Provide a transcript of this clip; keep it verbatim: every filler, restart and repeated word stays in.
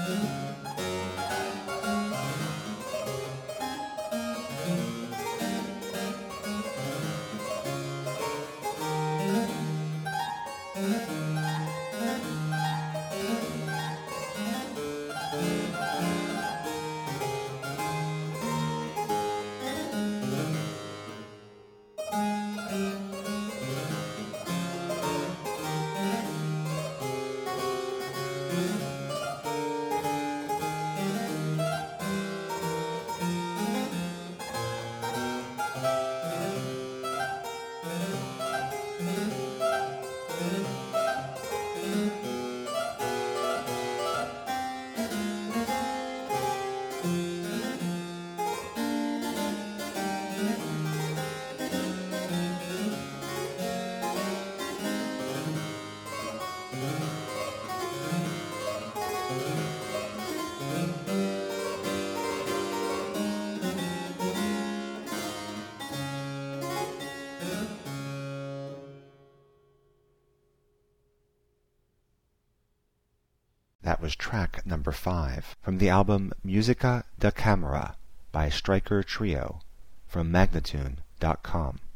That was track number five from the album Musica da Camera by Stryker Trio from Magnatune dot com.